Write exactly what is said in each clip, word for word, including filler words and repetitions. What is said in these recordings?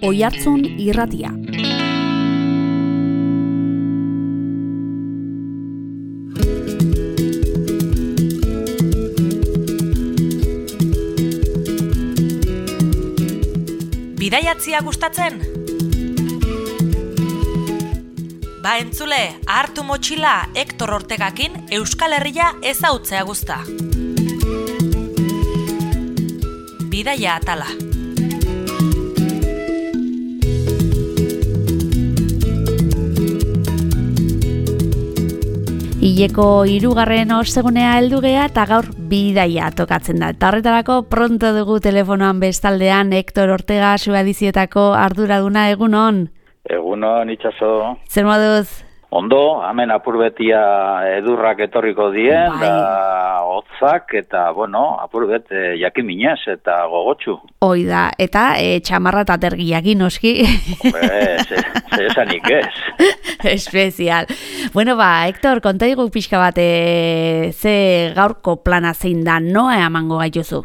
Oihartzun Irratia. Bidaiatzia gustatzen? Ba entzule, hartu motxila Hector Ortegakin Euskal Herria ezautzea guzta. Bidaia atala. Hileko hirugarren ostegunea heldu gea eta gaur bidaia tokatzen da. Eta horretarako pronto dugu telefonoan bestaldean Hector Ortega Suedizietako arduraduna. Egunon. Egunon, itxaso. Zer moduz? Ondo, hemen apurbetia edurrak etorriko dien, bai. Da hotzak eta, bueno, apurbet e, jakiminez eta gogotxu. Hoi da, eta e, txamarra eta tergiaki noski. Hombre, ze, ze esanik ez. Espezial. Bueno, ba, Hector, kontaigu pixka bat, e, ze gaurko plana zein da, noa emango gaituzu?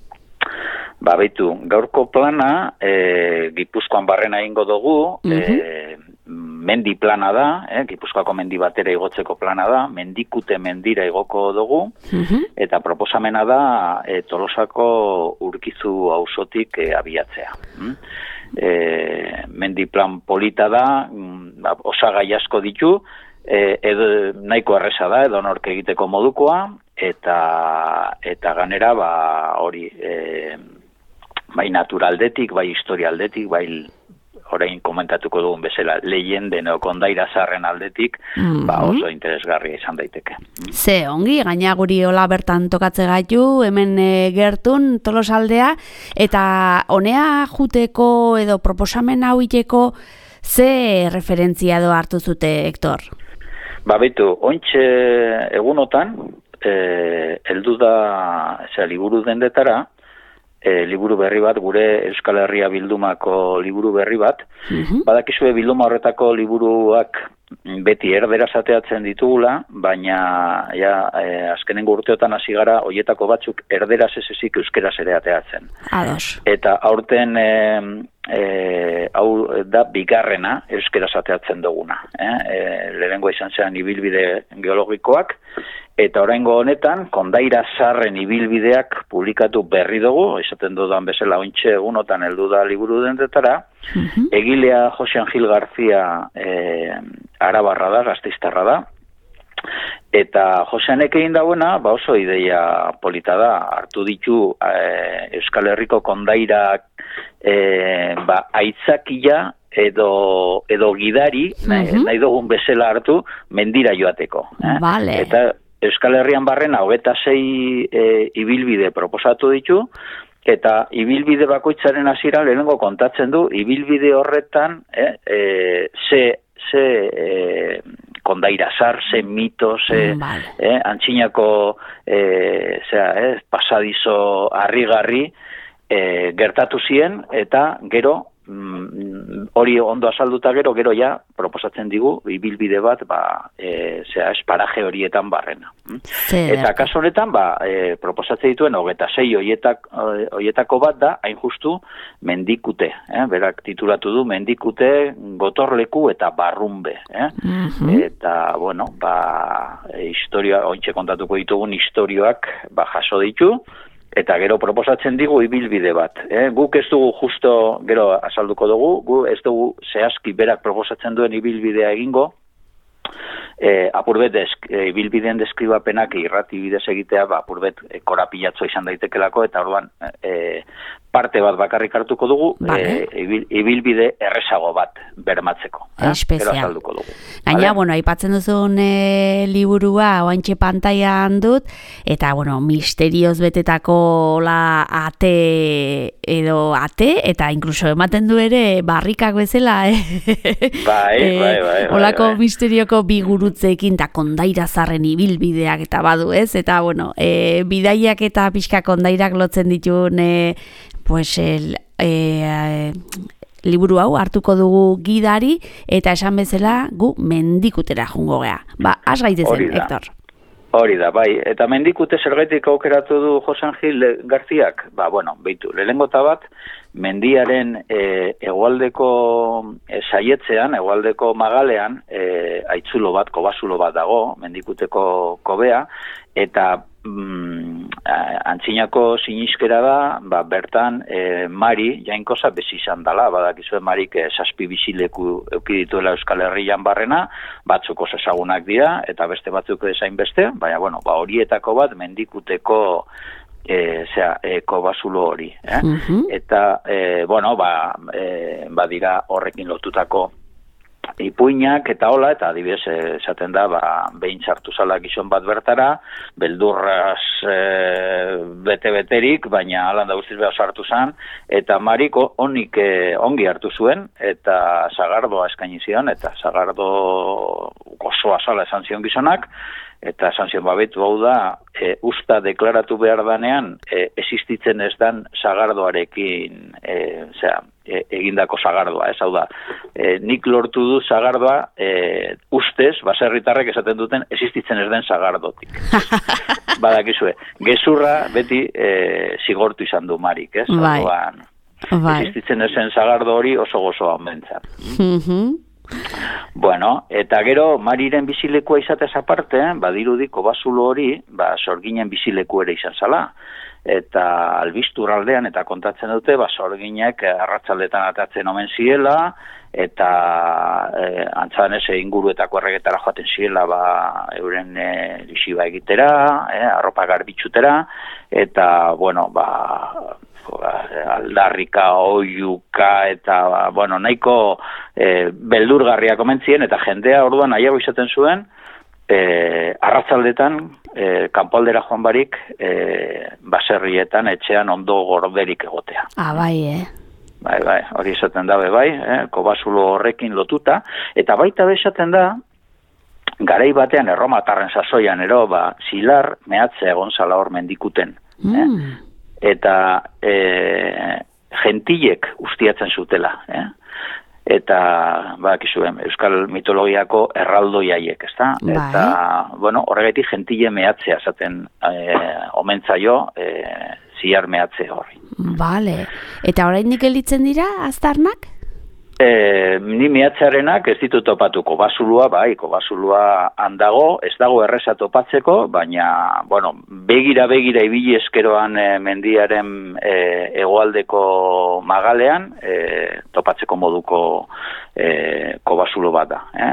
Ba, beitu, gaurko plana, e, Gipuzkoan barrena egingo dugu, uh-huh. e, mendi plana da, eh, Gipuzkoako mendi batera igotzeko plana da, mendikute mendira igoko dugu, uh-huh. eta proposamena da e, Tolosako Urkizu auzotik e, abiatzea. Mm? E, mendi plan polita da, mm, osagai asko ditu, e, edo nahiko erresa da, edo nork egiteko modukoa, eta eta ganera, ba, hori, e, bai naturaldetik, bai historialdetik, bai orain komentatuko dugun bezala leyenden o kondaira zarren aldetik, mm-hmm. ba oso interesgarria izan daiteke. Ze ongi, gaina guri hola bertan tokatze gaitu, hemen e, gertun Tolosaldea, eta honea juteko edo proposamen hau iteko ze referentzia edo hartu zute, Hector? Ba betu, ointxe egunotan, e, heldu da, zera, liburu dendetara, E, liburu berri bat, gure Euskal Herria bildumako liburu berri bat. Uh-huh. Badakizue bilduma horretako liburuak beti erderaz ateatzen ditugula, baina ja, e, azkenengo urteotan hasi gara hoietako batzuk erderaz ez ezik euskeraz ere ateatzen. Ados. Eta aurten e, e, hau da bigarrena euskeraz ateatzen duguna. Eh? E, lehenengo izan zean ibilbide geologikoak, eta oraingo honetan, kondaira zarren ibilbideak publikatu berri dugu, izaten dudan bezala ointxe egunotan heldu da liburu dendetara, uh-huh. egilea Jose Angil Garzia e, arabarra da, gasteiztarra da, eta Joseanek egin dauena, ba oso ideia polita da, hartu ditu e, Euskal Herriko kondairak e, ba, aitzakia edo, edo gidari, uh-huh. nahi, nahi dugun bezala hartu, mendira joateko. Eh? Vale. Eta Euskal Herrian barrena hogeta sei e, ibilbide proposatu ditu, eta ibilbide bakoitzaren hasiera lehenengo kontatzen du, ibilbide horretan eh, e, ze, ze e, kondairazar, ze mito, ze vale. eh, antxinako e, zera, eh, pasadizo harrigarri e, gertatu ziren, eta gero, hori ondo azalduta gero, gero ja, proposatzen digu, ibilbide bat, ba, e, zera, esparaje horietan barrena. Zer. Eta kaso honetan, ba, e, proposatzen dituen, hogeta sei hoietak, hoietako bat da, hain justu, mendikute. Eh? Berak titulatu du, mendikute, gotorleku eta barrunbe. Eh? Mm-hmm. Eta, bueno, ba, historia, ointxe kontatuko ditugun historioak, ba, jaso ditu, eta gero proposatzen digu ibilbide bat. Eh? Guk ez dugu justo, gero azalduko dugu, gu ez dugu zehazki berak proposatzen duen ibilbidea egingo, e, apurbet desk, e, ibilbideen deskribapenak irrati bidez egitea, ba, apurbet e, korapilatzo izan daitekelako, eta orduan e, parte bat bakarrik hartuko dugu, vale. e, ibil, ibilbide errezago bat bermatzeko. Eh? Gero azalduko dugu. Gaina, bueno, aipatzen duzun e, liburua oaintxe pantailan dut, eta, bueno, misterioz betetako la ate edo ate, eta inkluso ematen du ere barrikak bezala, eh? Bai, e, bai, bai. Olako bai, bai. misterioko bigurutzeekin eta kondaira zarren ibilbideak eta badu, ez? Eta, bueno, e, bidaiak eta pixka kondairak lotzen ditun, e, pues, el, e, e, liburu hau hartuko dugu gidari, eta esan bezala gu mendikutera jungo gea. Ba, has gaitezen, Hector. Hori da, bai. Eta mendikute zergaitik aukeratu du Jose Angil Garziak? Ba, bueno, beitu, lehenengo eta bat, mendiaren e, hegoaldeko e, saietzean, hegoaldeko magalean, e, aitzulo bat, kobazulo bat dago, mendikuteko kobea, eta mm, antzinako siniskera da, ba, bertan e, Mari, jainkoza bezi izan dela, badakizue Marik e, zazpi bizileku eukidituela Euskal Herrian barrena, batzuk oso ezagunak dira, eta beste batzuk ezain beste, baina, bueno, ba, horietako bat mendikuteko E, zera, e, kobazulo hori. Eh? Uh-huh. Eta, e, bueno, ba, e, badira horrekin lotutako ipuinak eta hola, eta adibidez esaten da, ba, behin sartu zala gizon bat bertara, beldurraz e, bete-beterik, baina alan da guztiz behar sartu zan, eta Marik onik e, ongi hartu zuen, eta sagardoa eskaini zion, eta sagardo gozoa zala esan zion gizonak, eta esan zion babetu hau da, e, usta deklaratu behar danean, e, existitzen ez dan sagardoarekin, e, zera, e, egindako sagardoa, ez hau da. E, nik lortu du sagardoa, e, ustez, baserritarrek esaten duten, existitzen ez den sagardotik. Badakizue, gezurra beti e, zigortu izan du Marik, ez? Bai. Orduan, bai. Existitzen ez zen sagardo hori oso gozoa onbentzat. Mhm. Bueno, eta gero Mariren bizilekua izatez aparte, badirudi kobazulo hori, ba, sorginen bizileku ere izan zala. Eta albistur aldean, eta kontatzen dute, ba, sorginek arratsaldetan atatzen omen ziela, eta e, antzadan ez inguruetako erregetara joaten ziela, ba, euren e, lisiba egitera, e, arropa garbitxutera, eta, bueno, ba, aldarrika, oiuka, eta, bueno, nahiko e, beldurgarria komentzien, eta jendea orduan nahiago izaten zuen, e, arratzaldetan, e, kanpoaldera joan barik, e, baserrietan, etxean ondo gorderik egotea. Ah, bai, eh? Bai, bai, hori izaten dabe, bai, eh, kobazulo horrekin lotuta, eta baita bezaten da, garai batean erromatarren sasoian ero, ba, zilar mehatze egon zala hor mendikuten, mm. eh? Eta e, gentilek ustiatzen zutela, eh? Eta, bakizuen, euskal mitologiako erraldoiaiek, ezta? Bai. Eta, bueno, horregatik gentile mehatzea zaten e, omentzaio e, ziar mehatze horri. Vale. Eta oraindik gelditzen dira aztarnak? E, ni mehatzearenak ez ditut topatu kobazulua, bai, kobazulua handago, ez dago erreza topatzeko, baina, bueno, begira-begira ibili eskeroan e, mendiaren e, hegoaldeko magalean, e, topatzeko moduko e, kobazulo bat da. Eh?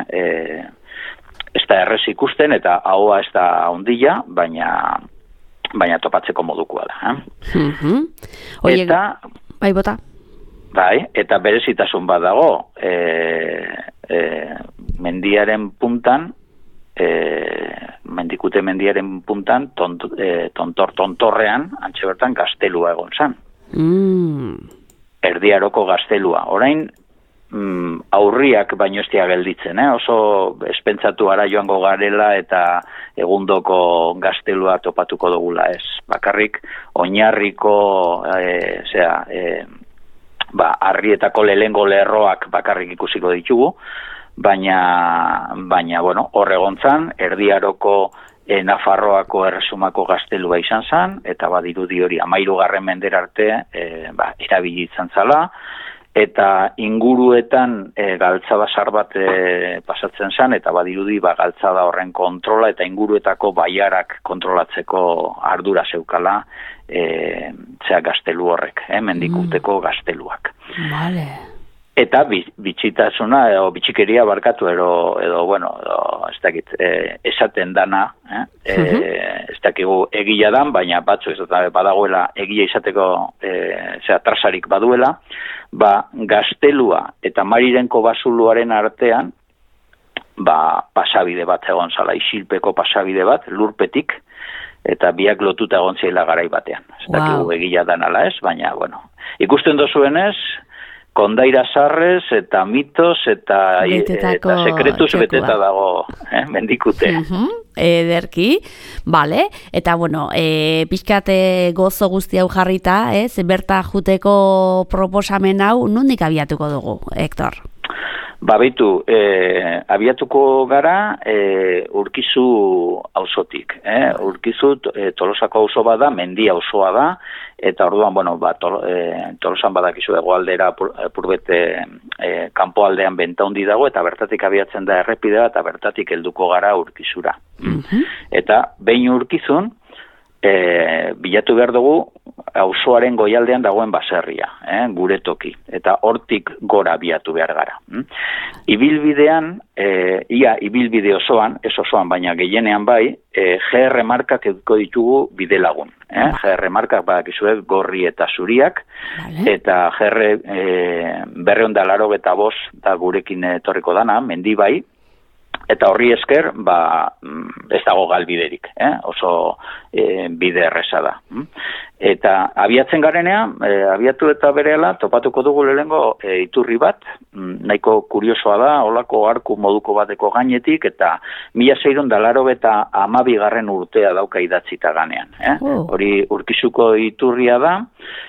E, ez da errez ikusten, eta ahoa ez da ondila, baina, baina topatzeko modukoa da. Eh? Mm-hmm. Oie, eta... Bai, bota. Bai, eta berezitasun bat dago, e, e, mendiaren puntan, e, mendikute mendiaren puntan, tont, e, tontor-tontorrean, antxe bertan, gaztelua egon zan. Mm. Erdiaroko gaztelua. Orain, mm, aurriak baino ez dia gelditzen, eh? Oso espentsatu ara joango garela eta egundoko gaztelua topatuko dugula, ez. Bakarrik, oinarriko, e, zera, e, ba, harrietako lehengo lerroak bakarrik ikusiko ditugu, baina, baina bueno, horregontzan, erdiaroko e, Nafarroako erresumako gaztelua izan zen, eta badirudi hori amairugarren mendera arte e, ba, erabili izan zala, eta inguruetan e, galtzabasar bat e, pasatzen zen, eta badirudi ba, galtzada horren kontrola, eta inguruetako baiarak kontrolatzeko ardura zeukala, E, zera gaztelu horrek, eh, mendikuteko mm. gazteluak. Vale. Eta bitxitasuna, edo bitxikeria barkatu, edo, edo bueno, edo, ez dakit, e, esaten dana, eh? e, mm-hmm. ez dakigu egia dan, baina batzu ez da badagoela egia izateko e, zera trasarik baduela, ba, gaztelua eta Mariren kobazuluaren artean, ba, pasabide bat egon zala, isilpeko pasabide bat, lurpetik, eta biak lotuta egon zela garai batean. Ez dakigu wow. Egia dan ala ez, baina, bueno. Ikusten dozuenez, kondaira sarrez, eta mitos, eta, eta sekretuz txekua. Beteta dago, eh, mendikute. Uh-huh. Ederki, bale, eta, bueno, e, pixkate gozo guzti hau jarrita, ez, berta juteko proposamen hau, nondik abiatuko dugu, Hektor? Ba, beitu, e, abiatuko gara e, Urkizu auzotik. Eh? Urkizu e, Tolosako auzo bada, mendi auzoa da, eta orduan, bueno, ba, tol, e, Tolosan badakizu egoaldera pur, purbete e, kanpoaldean benta handi dago, eta bertatik abiatzen da errepidea, eta bertatik helduko gara Urkizura. Mm-hmm. Eta behin Urkizun, E, bilatu behar dugu auzoaren goialdean dagoen baserria, eh, gure toki, eta hortik gora bilatu behar gara. Hm? Ibilbidean, e, ia ibilbide osoan, ez osoan, baina gehienean bai, e, G R markak edukiko ditugu bide lagun. Eh? G R markak badakizue gorri eta zuriak, vale. Eta G R e, berreun da laro eta bos da gurekin etorriko dana, mendi bai, eta horri esker, ba, ez dago galbiderik, eh? Oso e, bide erresa da. Eta abiatzen garenean, e, abiatu eta berehala, topatuko dugu lehengo e, iturri bat, nahiko kuriosoa da, holako arku moduko bateko gainetik, eta mila seiehun eta laurogeita hamabigarren urtea dauka idatzita ganean. Eh? Oh. Hori Urkizuko iturria da,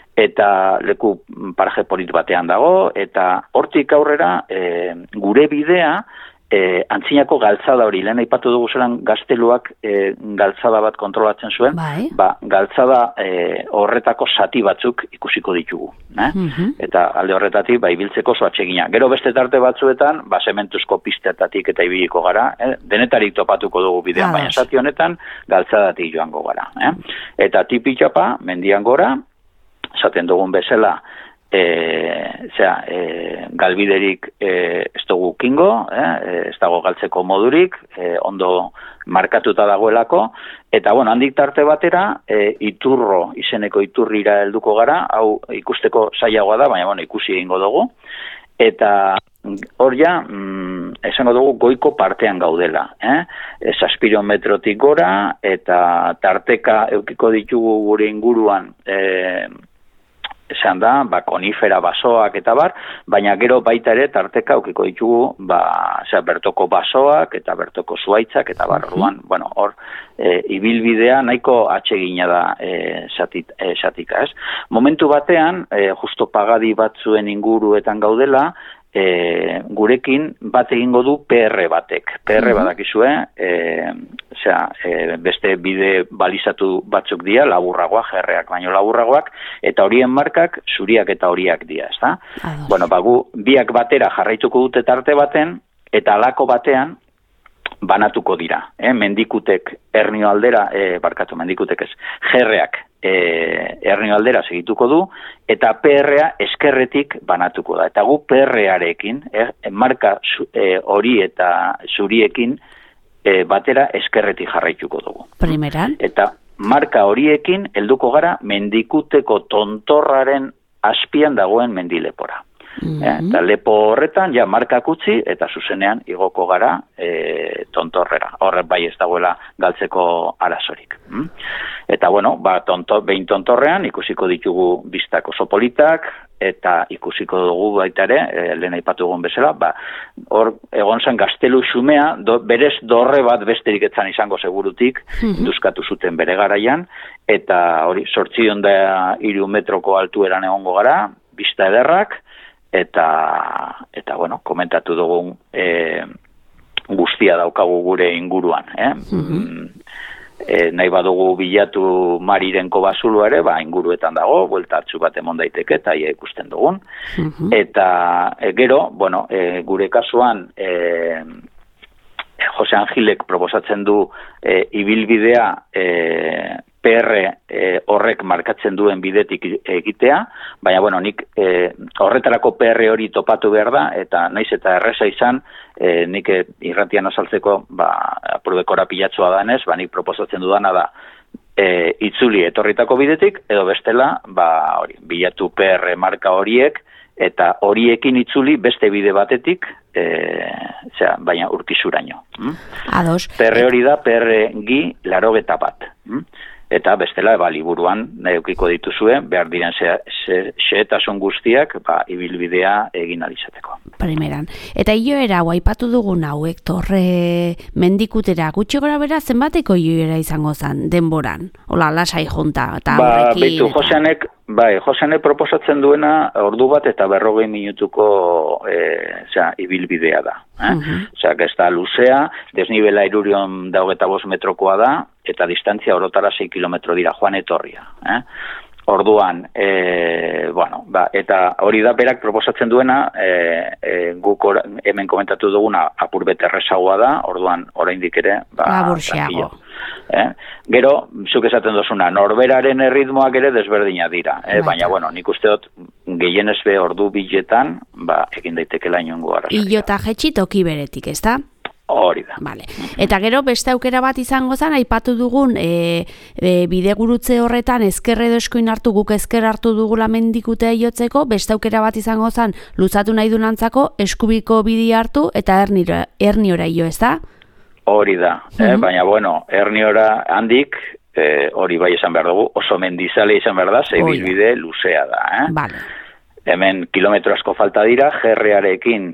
eta leku paraje polit batean dago, eta hortik aurrera e, gure bidea, E, antzinako galtzada hori, lehen aipatu dugu zelan gazteluak e, galtzada bat kontrolatzen zuen, bai. Ba, galtzada e, horretako zati batzuk ikusiko ditugu. Eh? Mm-hmm. Eta alde horretatik, ba, ibiltzeko oso atsegina. Gero beste tarte batzuetan, ba, sementuzko pistetatik eta ibiliko gara, eh? Denetarik topatuko dugu bidean, baina zati honetan galtzadatik joango gara. Eh? Eta tipitxapa, mendian gora, esaten dugun bezala, E, zera, e, galbiderik e, ez dugu kingo, eh, ez dago galtzeko modurik, e, ondo markatuta dagoelako, eta bueno, handik tarte batera, e, iturro izeneko iturrira helduko gara, hau ikusteko zailagoa da, baina bueno, ikusi egingo dugu, eta hor ja, mm, esango dugu goiko partean gaudela, eh? Zazpirometrotik gora, eta tarteka eukiko ditugu gure inguruan, e, esan da, ba, konifera basoak eta bar, baina gero baita ere tarteka aukiko ditugu, ba, zera, bertoko basoak eta bertoko zuaitzak eta bar, ruan, bueno, hor, e, ibilbidea nahiko atsegina da e, satit, e, satika, ez? Momentu batean, e, justo pagadi batzuen inguruetan gaudela, E, gurekin bat egingo du P R batek. P R badakizue, e, zera, e, beste bide balizatu batzuk dira, laburragoak, G-Reak baino laburragoak, eta horien markak zuriak eta horiak dira, ezta? Bueno, ba, gu, biak batera jarraituko dute tarte baten, eta alako batean banatuko dira. Eh? Mendikutek ernio aldera, e, barkatu, mendikutek ez, G-Reak e, ernio aldera segituko du, eta P R-a eskerretik banatuko da. Eta gu P R-arekin, eh, marka e, hori eta zuriekin e, batera eskerretik jarraituko dugu. Primeran. Eta marka horiekin helduko gara mendikuteko tontorraren azpian dagoen mendilepora. Mm-hmm. eh, eta lepo horretan, ja, markak utzi, eta zuzenean igoko gara e, tontorrera. Horret bai ez dagoela galtzeko arazorik. Mm? Eta, bueno, ba, tonto, behin tontorrean ikusiko ditugu biztak oso politak, eta ikusiko dugu baita ere, e, lehen aipatu egun bezala, ba, hor egon zen gaztelu xumea, do, berez dorre bat besterik etzan izango segurutik, mm-hmm. induzkatu zuten bere garaian, eta hori, zortzion da hiru metroko altueran egongo gara, bista ederrak, eta, eta bueno, komentatu dugun e, guztia daukagu gure inguruan. Eh? Mm-hmm. E, nahi badugu bilatu Marirenko basulu ere, ba, inguruetan dago, bueltatzu bat emon daiteke, eta ia ikusten dugun. Mm-hmm. Eta e, gero, bueno, e, gure kasuan, e, Jose Angilek proposatzen du e, ibilbidea e, P R e, horrek markatzen duen bidetik egitea, baina bueno, nik e, horretarako P R hori topatu behar da, eta naiz eta erresa izan, e, nik irratian azaltzeko, ba, apurbe korapilatxoa danez, ba, nik proposatzen dudana da, e, itzuli etorritako bidetik, edo bestela, ba, hori, bilatu P R marka horiek, eta horiekin itzuli beste bide batetik, e, zera, baina Urkizuraino. Mm? Ados. P R hori da, P R gi larogeta bat. Mm? Eta bestela, ba, liburuan eukiko dituzue, behar diren xehetasun guztiak, ba, ibilbidea egin alizateko. Primeran. Eta iloera, aipatu dugun hauek, torre mendikutera, gutxi gora bera, zenbateko iloera izango zen, denboran? Ola, lasai junta, eta ba, horrekin... Beitu, Joseanek, bai, Josene proposatzen duena ordu bat eta berrogei minutuko e, zera, ibilbidea da. Eh? Uh-huh. Osea, ez da luzea, desnibela irurion daugeta bost metrokoa da, eta distantzia orotara sei kilometro dira, joan etorria. Eh? Orduan, e, bueno, ba, eta hori da berak proposatzen duena, e, e, guk or, hemen komentatu duguna apur bete errezagoa da, orduan oraindik ere, ba, laburxeago. Eh? Gero, zuk esaten dozuna, norberaren erritmoak ere desberdina dira, eh? Baina, bueno, nik uste dut gehienez be ordu biletan, ba, egin daitekela inongo arrasaria. Ilota jetxi toki beretik, ez da? Hori da. Vale. Eta gero beste aukera bat izango zen, aipatu dugun e, e, bidegurutze horretan ezker edo eskuin hartu, guk ezker hartu dugula mendikutea jotzeko, beste aukera bat izango zen, luzatu nahi dunantzako eskubiko bidi hartu eta erniora, erniora jo, ez da? Hori da, eh? uh-huh. Baina bueno, erniora handik, eh, hori bai esan behar dugu, oso mendizale izan behar da, zeibilbide luzea da. Eh? Vale. Hemen kilometro asko falta dira, gerrearekin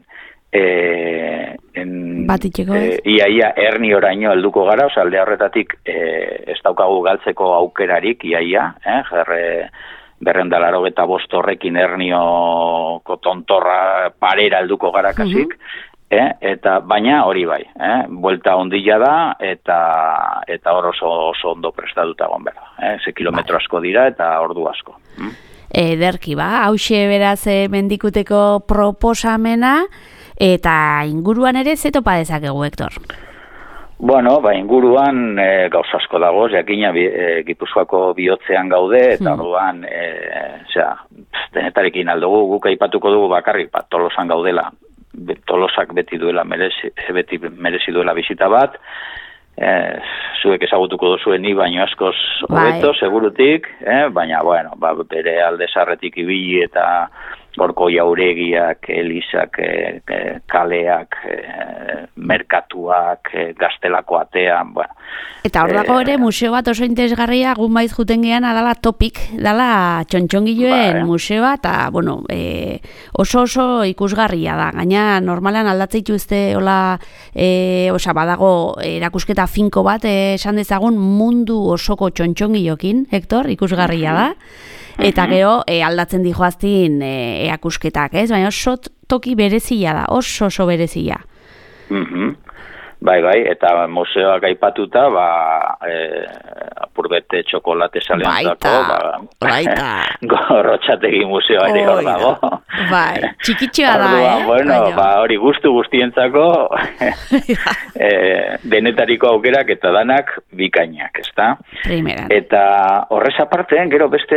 E, en, Batitxeko e, ia, ia, erni oraino helduko gara, oza, alde horretatik e, ez daukagu galtzeko aukerarik, ia, ia, eh, jerre berrendalaro eta bost horrekin ernioko tontorra parera helduko gara kasik, uh-huh. eh, eta baina hori bai, eh, buelta ondila da, eta eta hor oso, oso ondo prestatuta egon behar, eh, ze kilometro asko dira eta ordu asko. Hm? Ederki ba, hause beraz e, mendikuteko proposamena, eta inguruan ere ze topa dezakegu, Hektor? Bueno, ba, inguruan e, gauza asko dago, jakina e, Gipuzkoako bihotzean gaude, eta hmm. orduan, e, zera, denetarekin aldugu, guk aipatuko dugu bakarrik, ba, Tolosan gaudela, Tolosak beti duela merezi, beti merezi duela bizita bat, e, zuek ezagutuko duzuen ni baino askoz hobeto, segurutik, eh? Baina, bueno, ba, bere alde sarretik ibili eta gorko jauregiak, elizak, e, e, kaleak, e, merkatuak, e, gaztelako atean, bueno. Eta hor dago ere, museo bat oso interesgarria, gun baiz juten gehan, adala topik, dala txontxongilloen ba, museoa, eta, bueno, e, oso oso ikusgarria da. Gaina, normalan aldatzeitu ezte, hola, e, osa, badago, erakusketa finko bat, e, esan dezagun mundu osoko txontxongillokin, Hektor, ikusgarria da. Eta gero e, aldatzen dijoaztin e, eakusketak, ez? Baina oso toki berezia da, oso oso berezia. Mm-hmm. Bai, bai, eta museoak aipatuta, ba, e, apurbete txokolate saleantzako, ba, baita. Gorrotxategi museoa ere hor dago. Bai, txikitxoa da, eh? Bueno, ba, hori guztu guztientzako e, denetariko aukerak eta danak bikainak, ezta? Primera. Eta horrez aparte, gero beste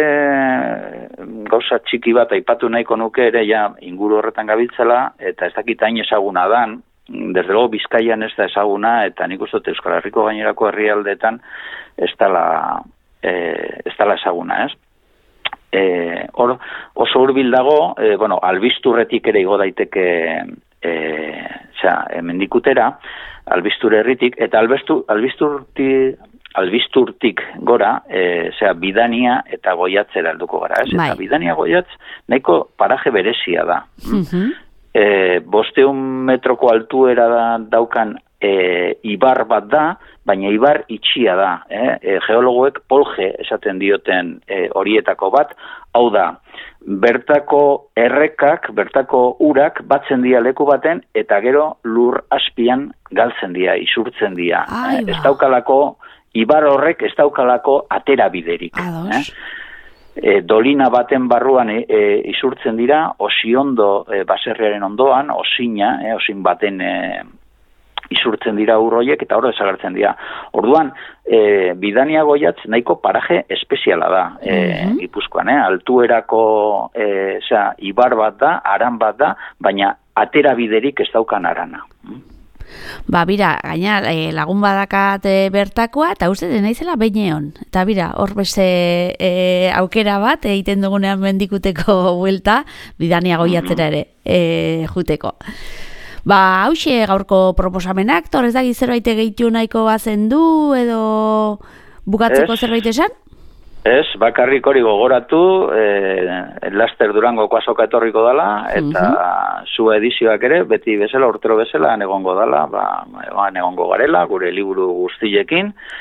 gauza txiki bat aipatu nahiko nuke ere, ja, inguru horretan gabiltzela, eta ez dakit hain ezaguna dan, desde luego Bizkaian ez da ezaguna, eta nik uste dut Euskal Herriko gainerako herrialdetan ez dala, e, ez dala ezaguna, ez? E, or, oso hurbil dago, e, bueno, albisturretik ere igo daiteke e, zera, mendikutera, albistur herritik, eta albistu, albisturtik, albisturtik gora, e, zera, Bidania eta Goiatzera helduko gara, ez? Bai. Eta Bidania Goiatz nahiko paraje berezia da. Mhm. E, bosteun metroko altuera da, daukan e, ibar bat da, baina ibar itxia da. Eh? E, geologoek polge esaten dioten e, horietako bat, hau da, bertako errekak, bertako urak batzen dira leku baten, eta gero lur aspian galtzen dira, isurtzen dira. Eh? Ez daukalako, ibar horrek ez daukalako atera biderik. Eh? E, dolina baten barruan e, e, isurtzen dira, osiondo e, baserriaren ondoan, osina, e, osin baten e, isurtzen dira urroiek, eta hori desagertzen dira. Orduan, e, Bidania Goiatz nahiko paraje espeziala da, e, mm-hmm. Gipuzkoan, eh? Altuerako e, zera, ibar bat da, aran bat da, baina atera biderik ez daukan arana. Ba, bira, gaina e, lagun badakat e, bertakoa, eta uste den naizela beineon. Eta bira, hor beste e, aukera bat, egiten dugunean mendikuteko buelta, Bidania Goiatzera ere e, juteko. Ba, hauxe gaurko proposamenak, torrez da zerbait gehitu nahiko bazen du, edo bukatzeko es, zerbait esan? Ez, bakarrik hori gogoratu, e, Laster Durangoko azoka etorriko dala, eta uh-huh. zu edizioak ere, beti bezala, urtero bezala, egongo dala, ba, egongo garela, gure liburu guztiekin,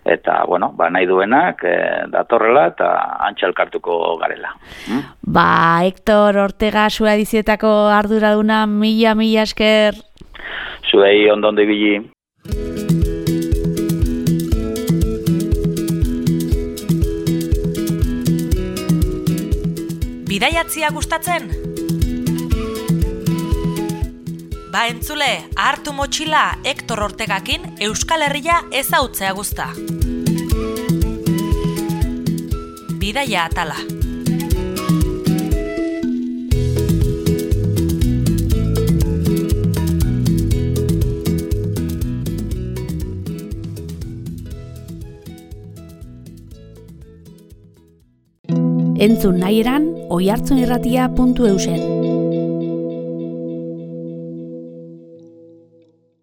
eta, bueno, ba, nahi duenak e, datorrela eta antxe elkartuko garela. Hmm? Ba, Hector Ortega zua edizioetako arduraduna, mila, mila esker. Zuei ondo ondo ibili. Bidaiatzia gustatzen? Ba entzule, hartu motxila Hector Ortegakin Euskal Herria ezautzea guzta. Bidaia atala. Entzun nahi eran, oihartzunirratia puntu eusen.